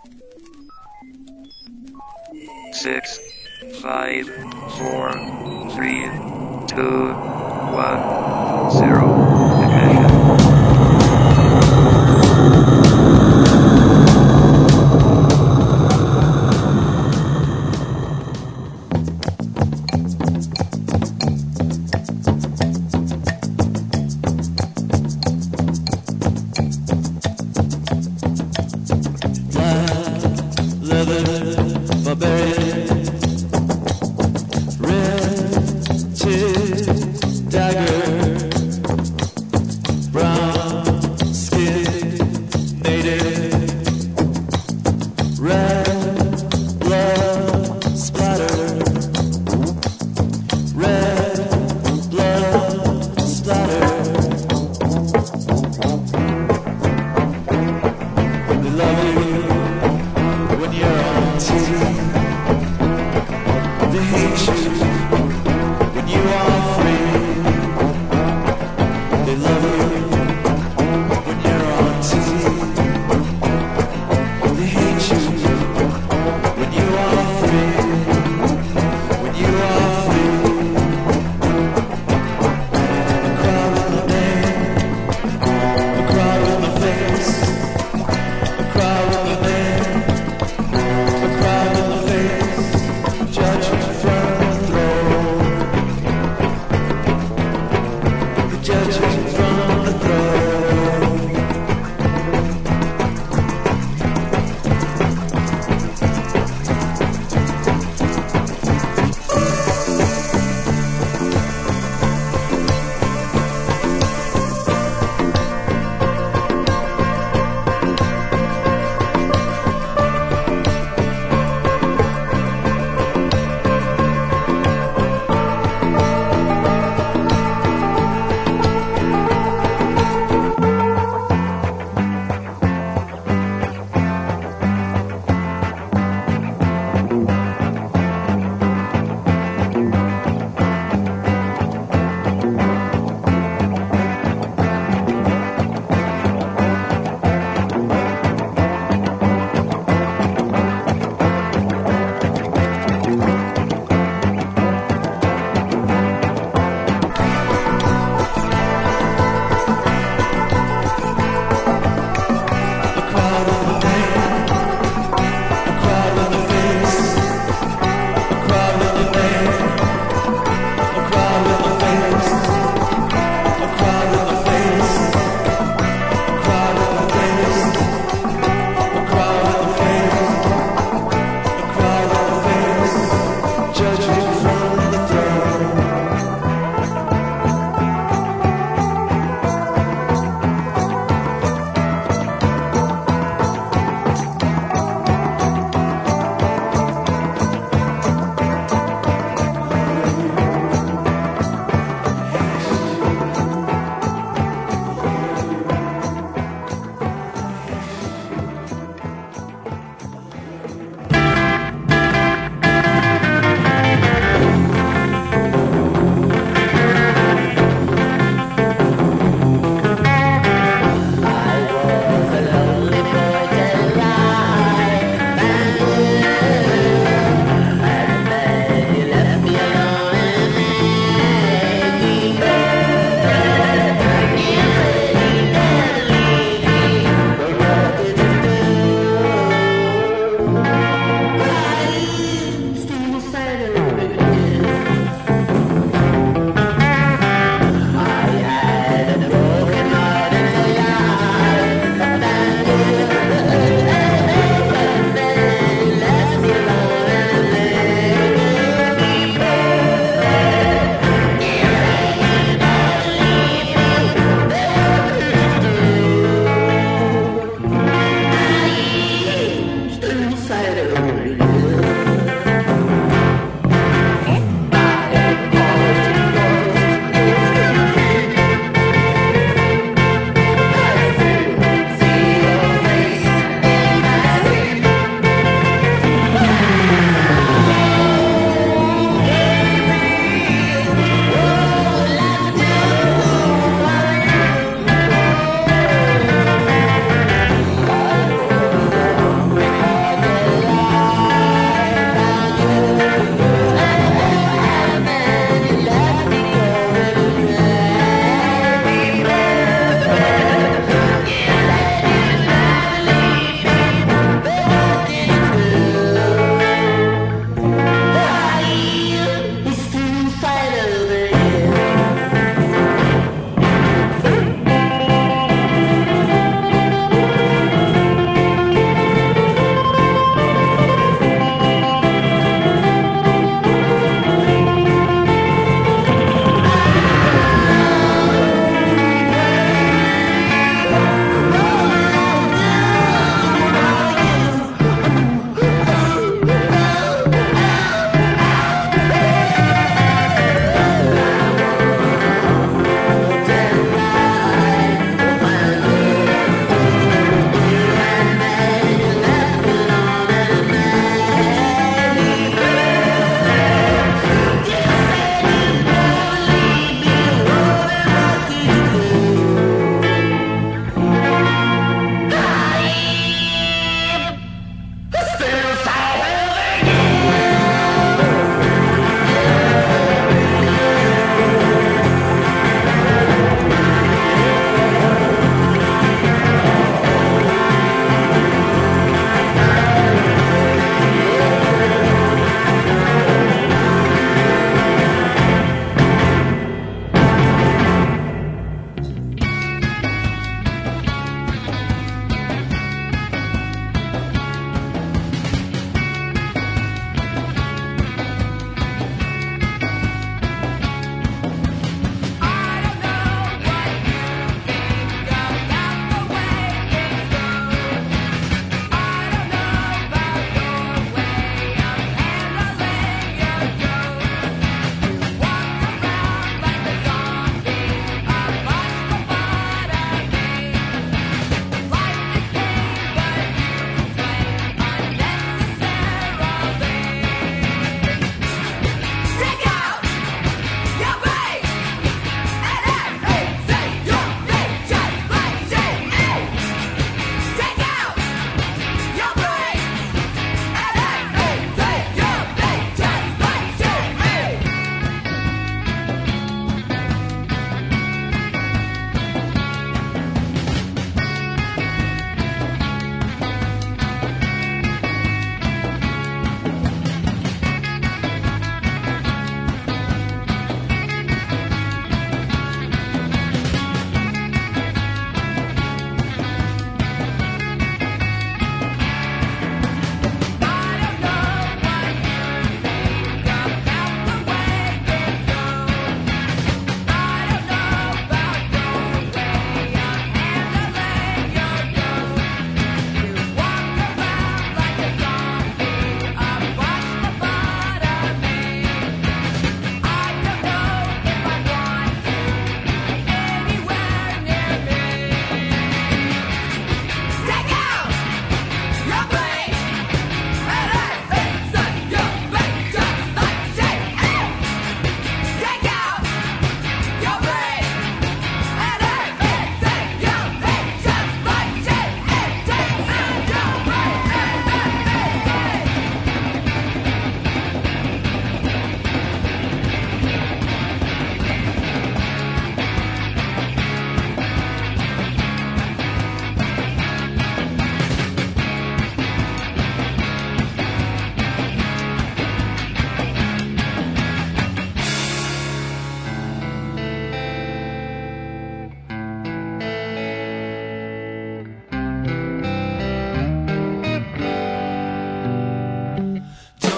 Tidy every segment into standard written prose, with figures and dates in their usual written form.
6, 5, 4, 3, 2, 1, 0. Ignition.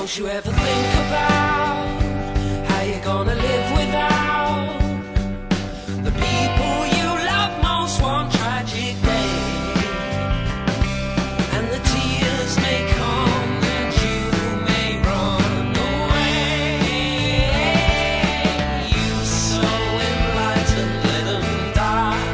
Don't you ever think about how you're gonna live without the people you love most one tragic day? And the tears may come and you may run away. You so enlightened, let them die.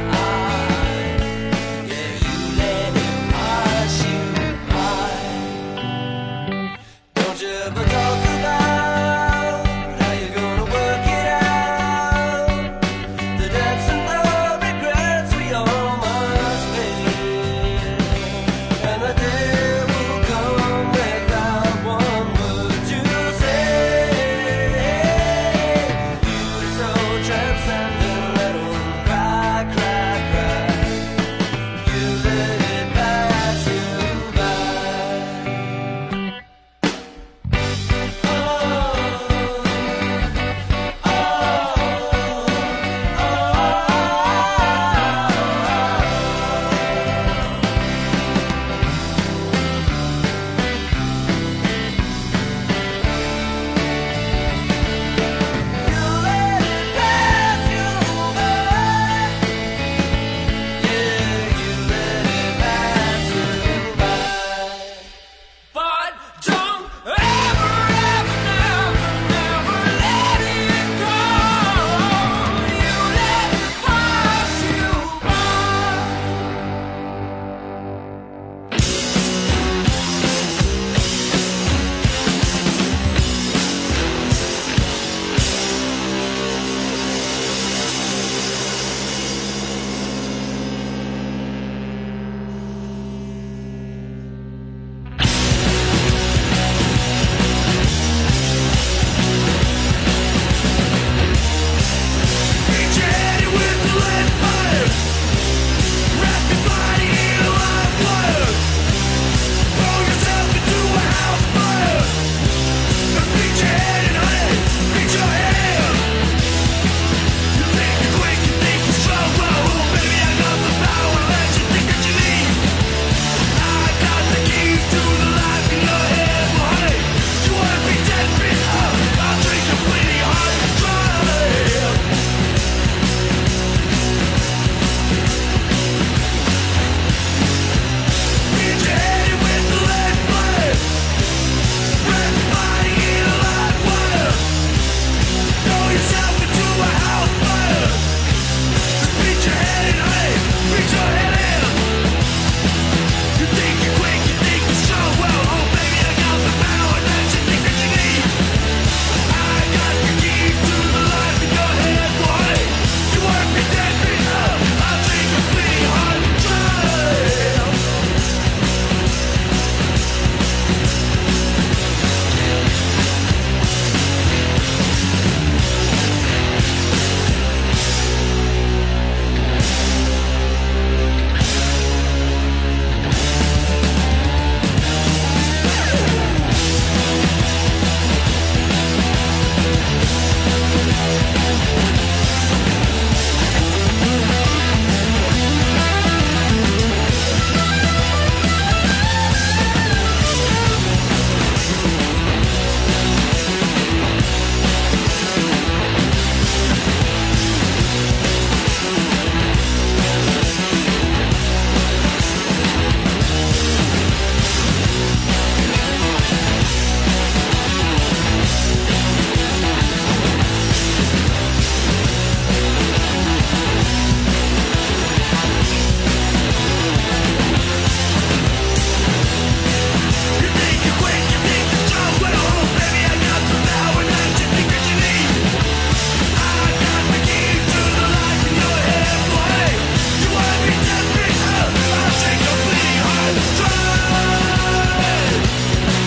Yeah, you let it pass you by. Don't you ever talk about how you're gonna work it out? The debts and the regrets we all must pay. And the day will come without one word to say. You're so transcendent, let 'em cry, cry, cry. You let it pass you by. But don't ever, ever, never, never let it go. You let it pass you by. Reach ahead with the lead fire. Wrap your body in a live wire. Throw yourself into a house fire. And beat your head in honey. Beat your head. You think you're quick, you think you're strong. Well, oh, baby, I got the power that you think that you need. I got the key to the life in your head. Well, honey, you wanna be dead free? I'll drink your bleeding heart dry. Beat your head with the lead fire. Wrap your body in a live wire. Throw yourself into a house fire. Just beat your head in, honey. Beat your head in. You think you're quick, you think you're strong. Well, oh baby, I got the power that you think that you need. I got the key to the life in your head, boy. You wanna be dead free? I'll drink your bleeding heart dry. You think you're quick, you think you're strong. Well, oh baby, I got the power that you think that you need. I got the key to the life in your head, boy. You wanna be dead free? I'll drink your bleeding heart dry.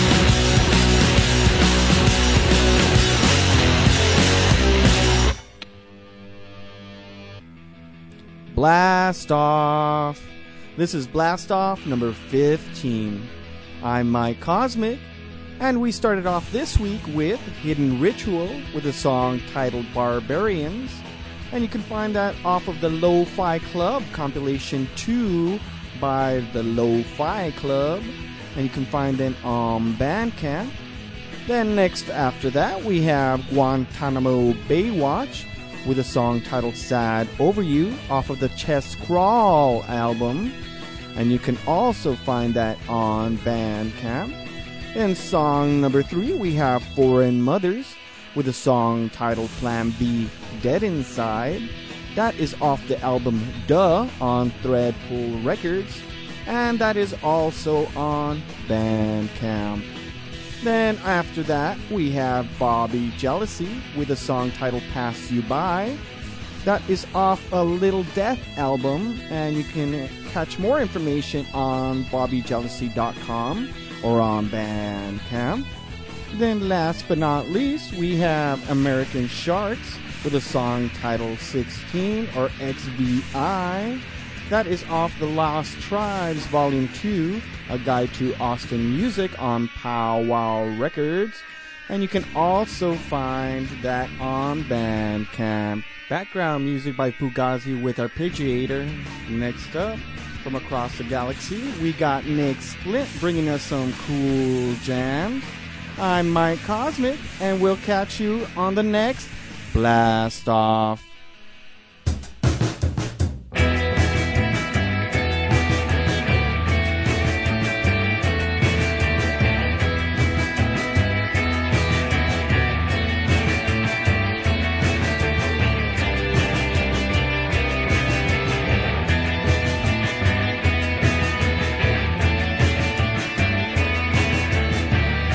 Blast Off. This is Blast Off number 15. I'm Mike Cosmic, and we started off this week with Hidden Ritual with a song titled Barbarians, and you can find that off of the Lo-Fi Club compilation 2 by the Lo-Fi Club, and you can find it on Bandcamp. Then next after that, we have Guantanamo Baywatch with a song titled Sad Over You off of the Chest Crawl album. And you can also find that on Bandcamp. In song number 3, we have Foreign Mothers with a song titled Plan B Dead Inside. That is off the album Duh on Threadpool Records. And that is also on Bandcamp. Then after that, we have Bobby Jealousy with a song titled Pass You By. That is off a Little Death album, and you can catch more information on bobbyjealousy.com or on Bandcamp. Then last but not least, we have American Sharks with a song titled 16 or XVI. That is off the Lost Tribes Volume 2, a guide to Austin music on Pow Wow Records. And you can also find that on Bandcamp. Background music by Fugazi with Arpeggiator. Next up, from across the galaxy, we got Nick Splint bringing us some cool jams. I'm Mike Cosmic, and we'll catch you on the next Blast Off.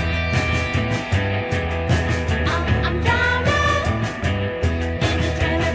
I'm drowning in the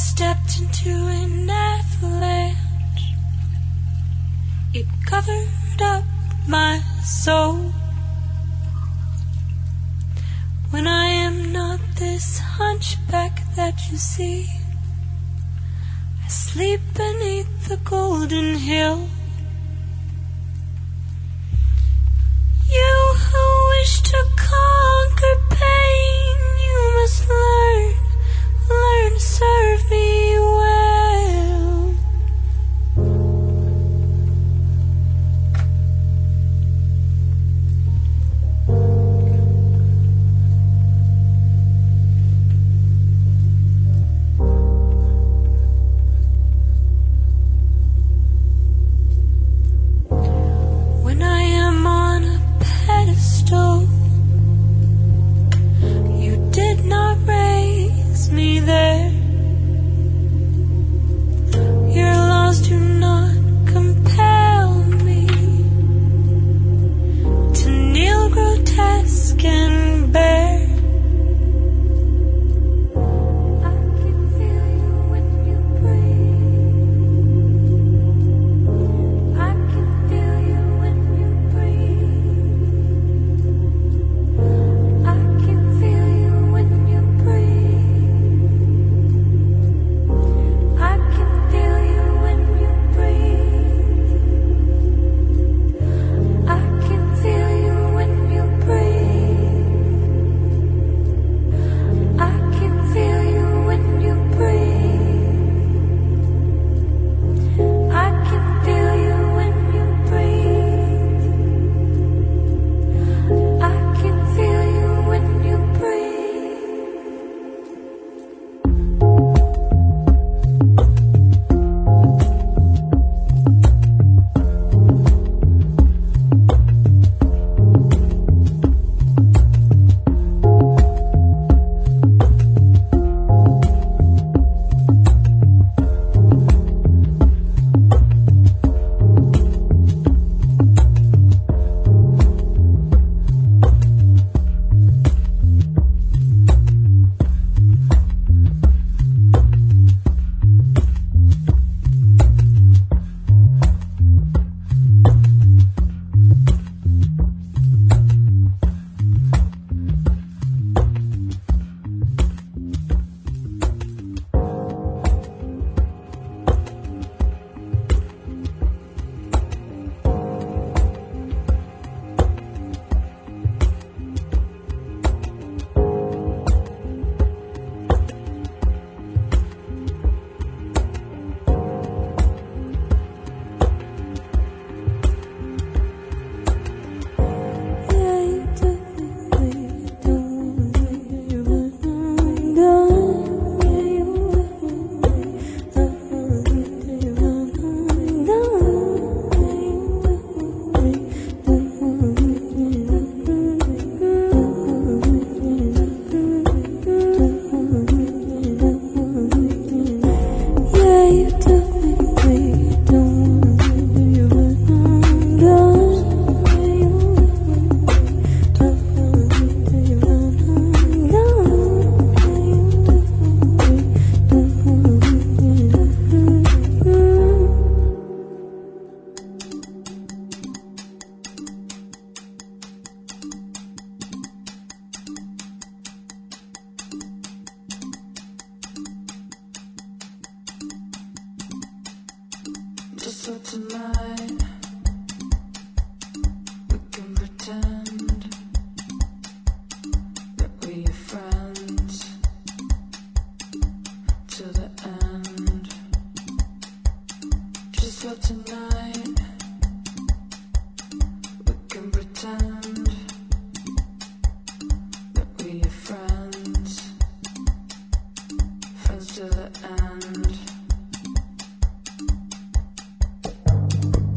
stepped into an avalanche. It covered up my soul. When I am not this hunchback that you see, I sleep beneath the golden hill. You who wish to conquer pain, you must learn to serve me well. When I am on a pedestal, you did not raise me there. Your laws do not compel me to kneel grotesque and bare. I can feel you when you breathe. I can feel you when you breathe. I can feel you when you breathe. I can feel you when you breathe. I can feel you when you breathe. I can feel you when you breathe. I can feel you when you breathe. I can feel you when you So tonight we can pretend that we are friends to the end. Just for tonight we can pretend that we are friends to the end.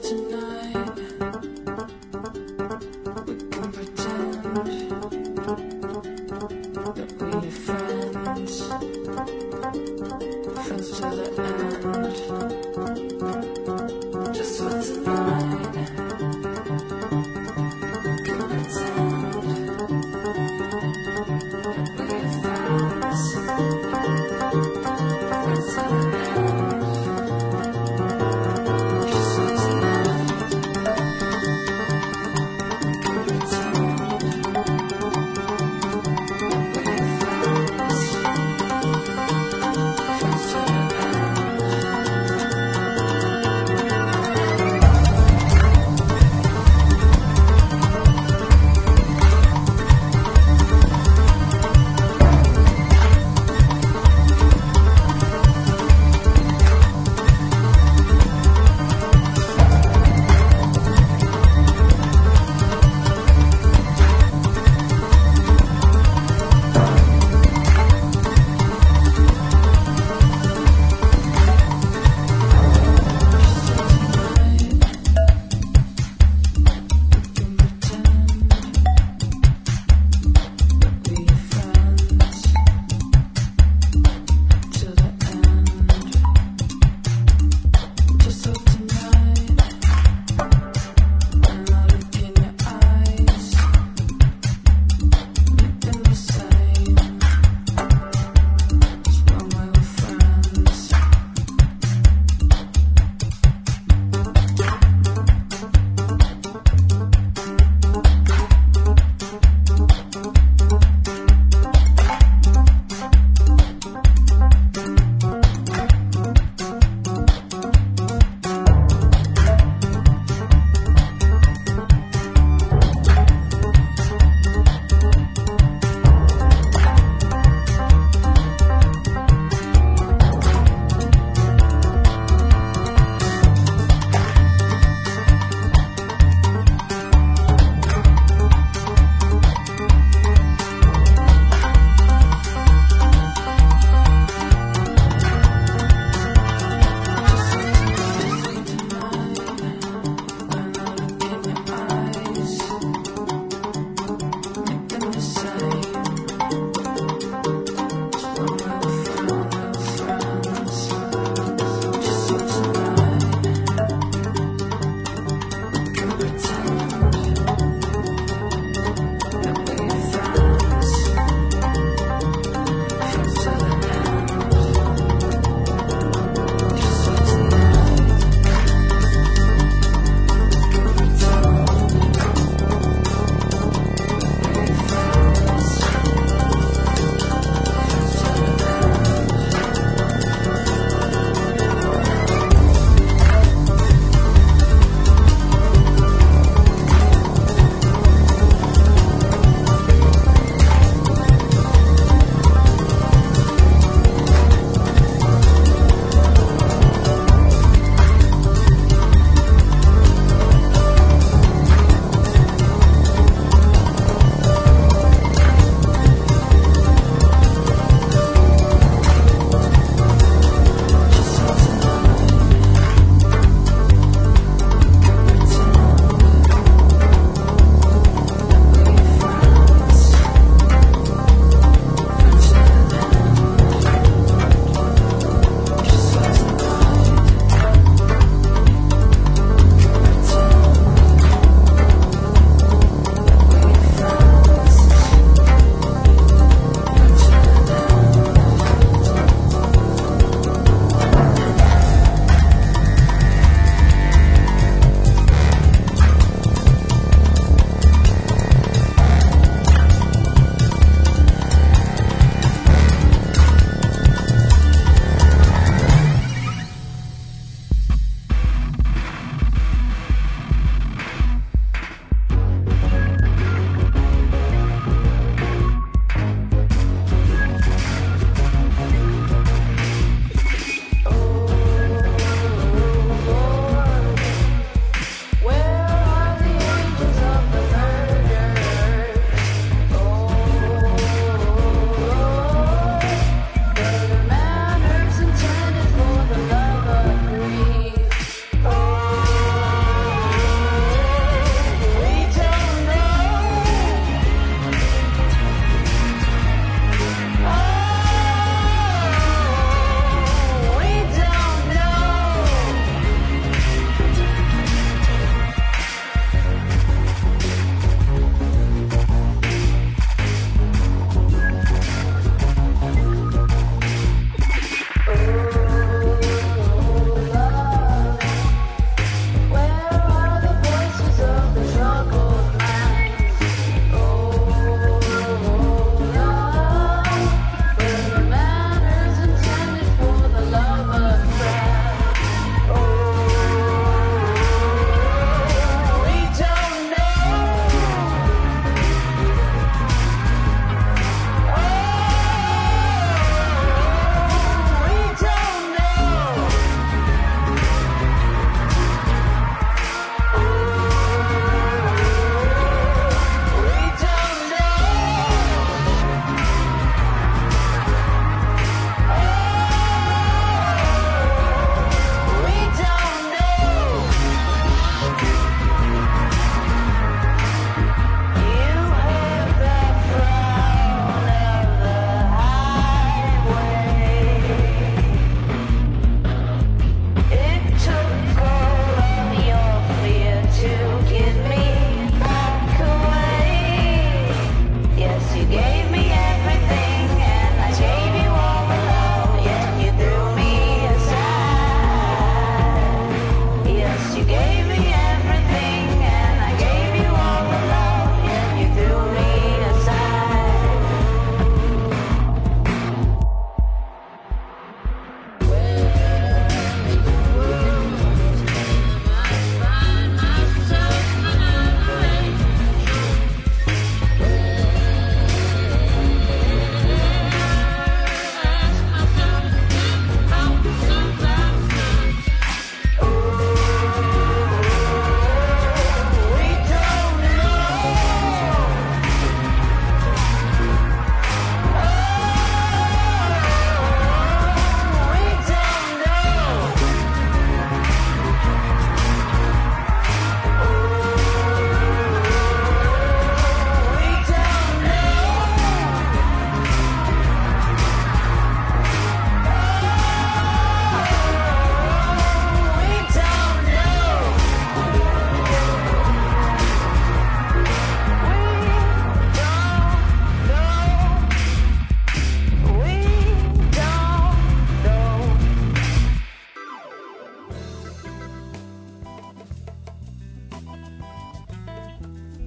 tonight we can pretend that we're friends, friends to the end. Just for tonight we can pretend that we're friends, friends to the end. Just for tonight.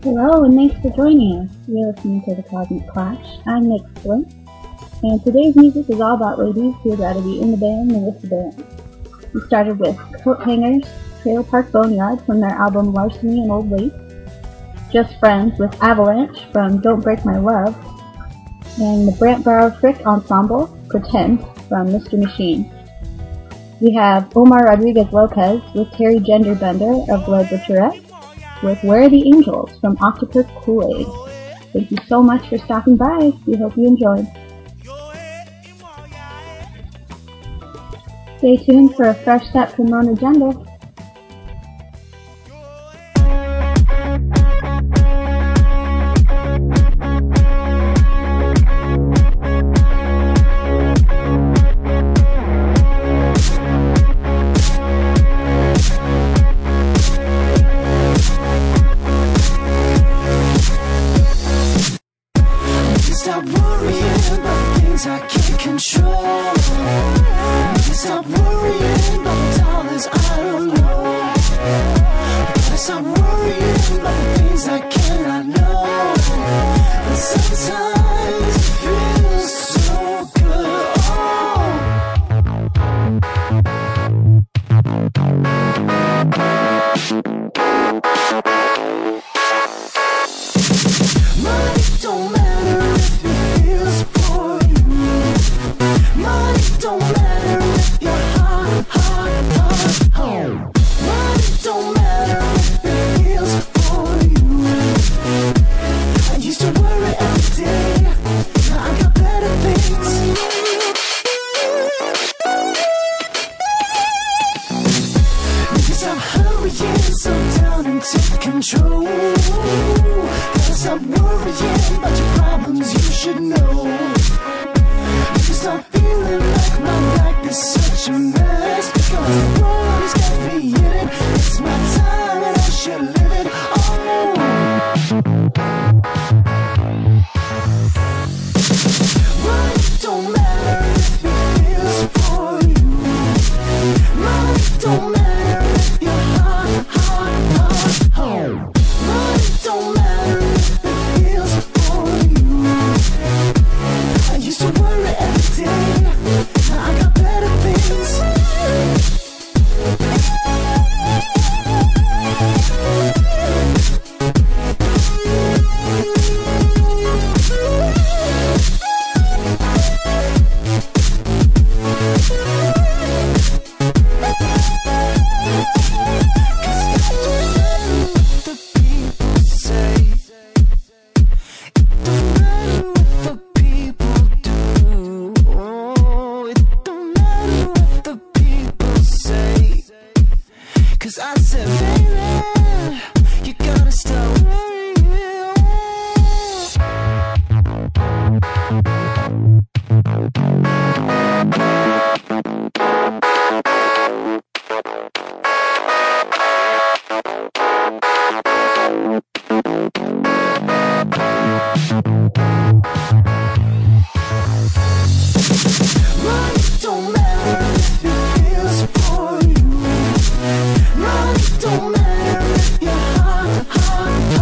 Hello, and thanks for joining us. You're listening to the Cosmic Clash. I'm Nick Flint, and today's music is all about ladies who would rather be in the band than with the band. We started with Coat Hangers, Trailer Park Boneyard from their album Larceny and Old Lace, Just Friends with Avalanche from Don't Break My Love, and the Brant Brower Frick Ensemble, Pretend from Mr. Machine. We have Omar Rodriguez Lopez with Terry Genderbender of Blood Butcherette, with Where Are the Angels from Octopus Kool-Aid. Thank you so much for stopping by. We hope you enjoyed. Stay tuned for a fresh set from Non Agenda. Stop worrying about things I can't control. Stop worrying about dollars I don't know. Stop worrying about the things I cannot know. But sometimes it feels so good. Money don't matter if it feels for you. Money don't matter if you're hard. Money don't matter if it feels for you. I used to worry every day. Now I got better things. Because I'm hurrying so down and take control. Gotta stop worrying about your problems, you should know. Because I'm feeling like my life is such a mess. Because the world has got me in it. It's my time and I should live it. Oh, money don't matter if it feels for you. Money don't matter if you're hard. Money don't matter if it feels for you. I used to worry every day. Now I got better things. Cause I said, baby, you gotta stop worrying. Money don't matter if it feels for you. Money don't matter if you're hard.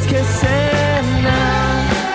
kissing now.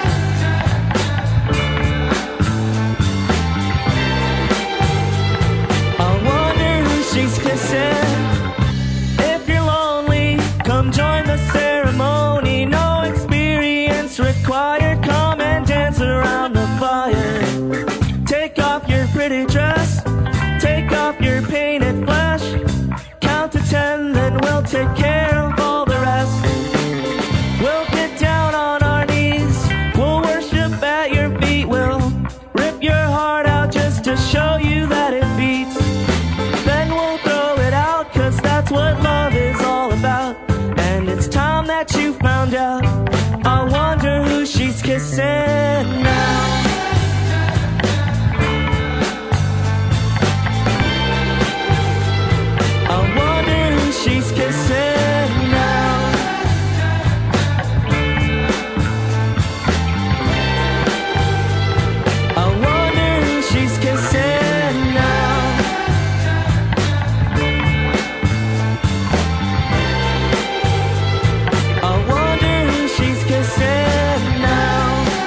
I wonder who she's kissing. If you're lonely, come join the ceremony. No experience required. Come and dance around the fire. Take off your pretty dress. Take off your painted flesh. Count to 10, then we'll take care of all the rest. We'll get down on our knees. We'll worship at your feet. We'll rip your heart out just to show you that it beats. Then we'll throw it out, 'cause that's what love is all about. And it's time that you found out. I wonder who she's kissing now. I wonder who she's kissing now. I wonder who she's kissing now. I wonder who she's kissing now.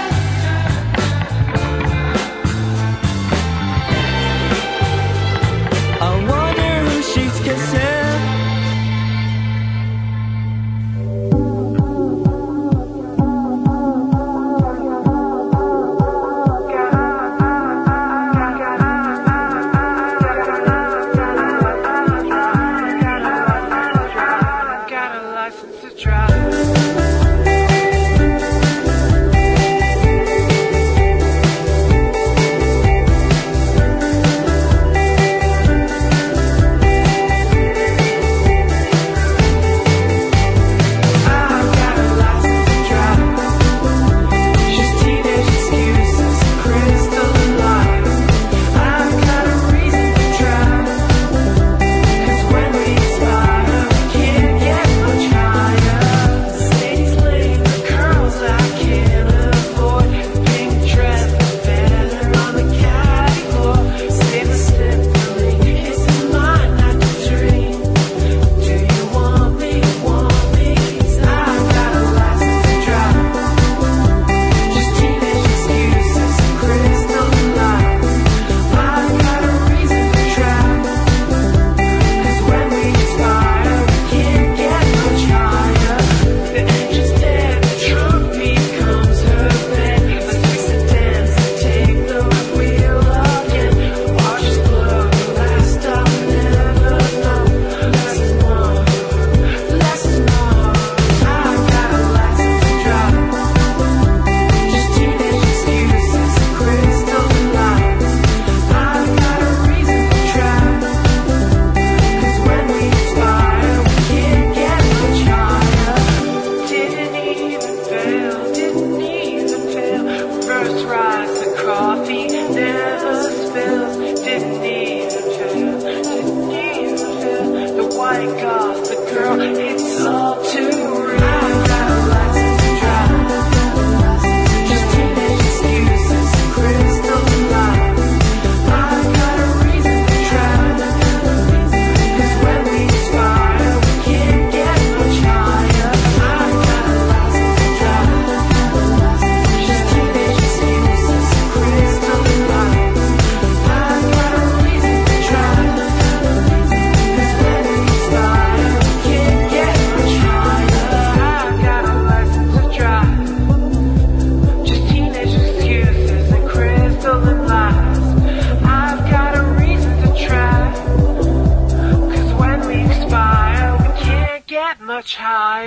I wonder who she's kissing. Got a license to drive. Much higher.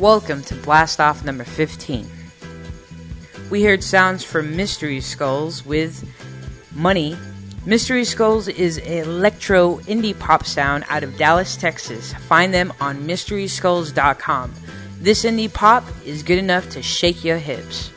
Welcome to Blast Off number 15. We heard sounds from Mystery Skulls with Money. Mystery Skulls is an electro indie pop sound out of Dallas, Texas. Find them on mysteryskulls.com. This indie pop is good enough to shake your hips.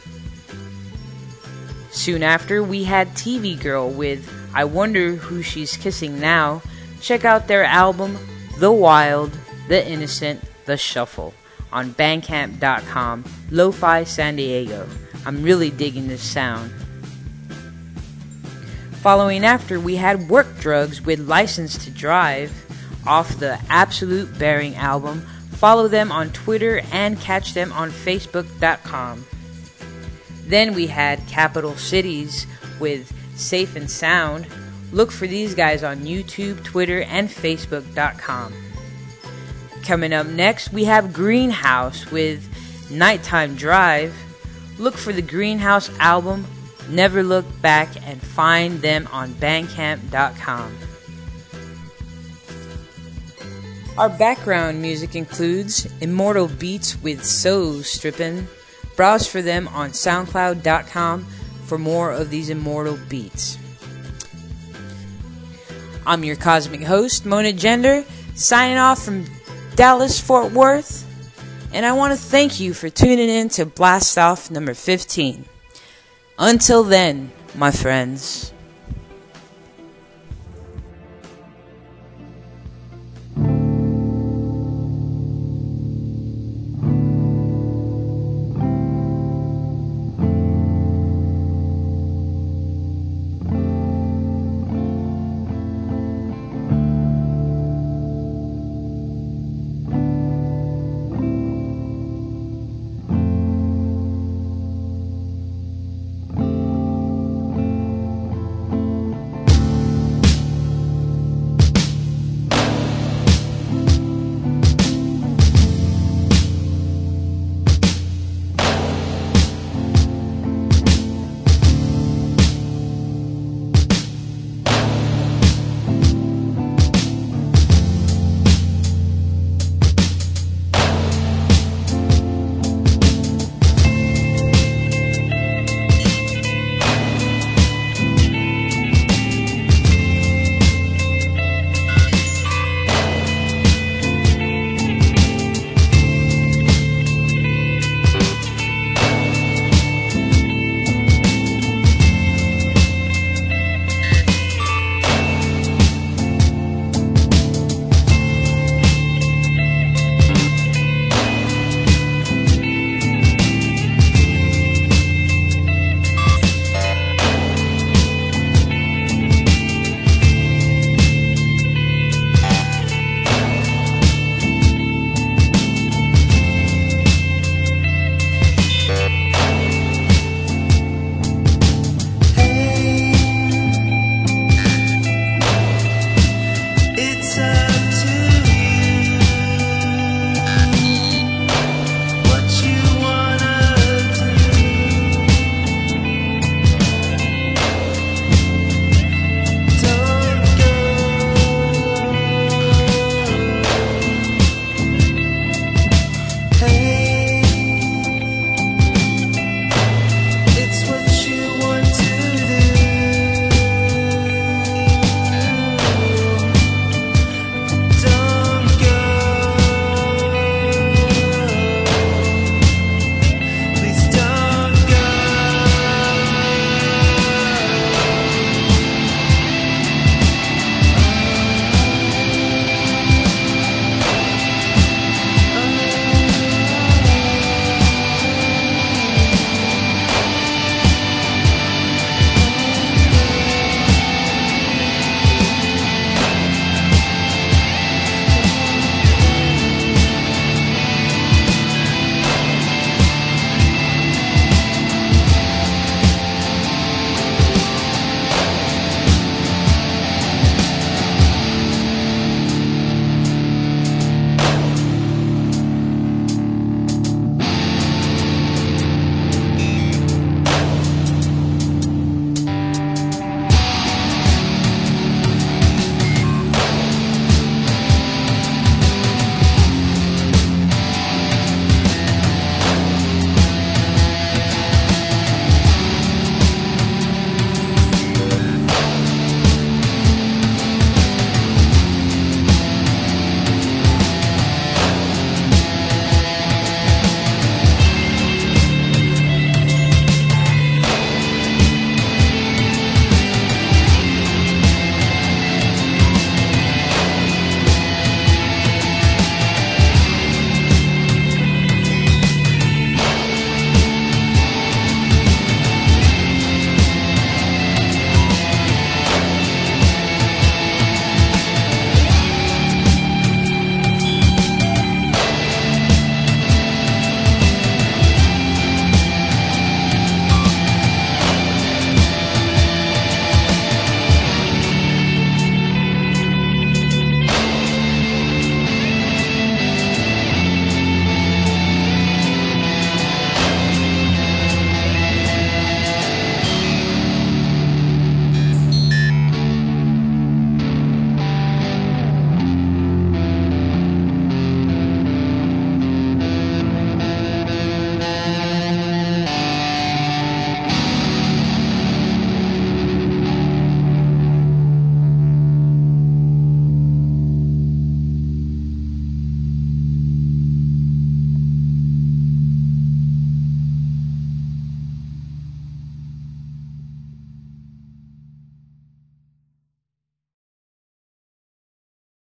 Soon after, we had TV Girl with I Wonder Who She's Kissing Now. Check out their album, The Wild, The Innocent, The Shuffle on bandcamp.com, Lo-Fi San Diego. I'm really digging this sound. Following after, we had Work Drugs with License to Drive off the Absolute Bearing album. Follow them on Twitter and catch them on Facebook.com. Then we had Capital Cities with Safe and Sound. Look for these guys on YouTube, Twitter, and Facebook.com. Coming up next, we have Greenhouse with Nighttime Drive. Look for the Greenhouse album, Never Look Back, and find them on bandcamp.com. Our background music includes Immortal Beats with So Strippin'. Browse for them on soundcloud.com for more of these immortal beats. I'm your cosmic host, Mona Gender, signing off from Dallas, Fort Worth, and I want to thank you for tuning in to Blast Off number 15. Until then, my friends.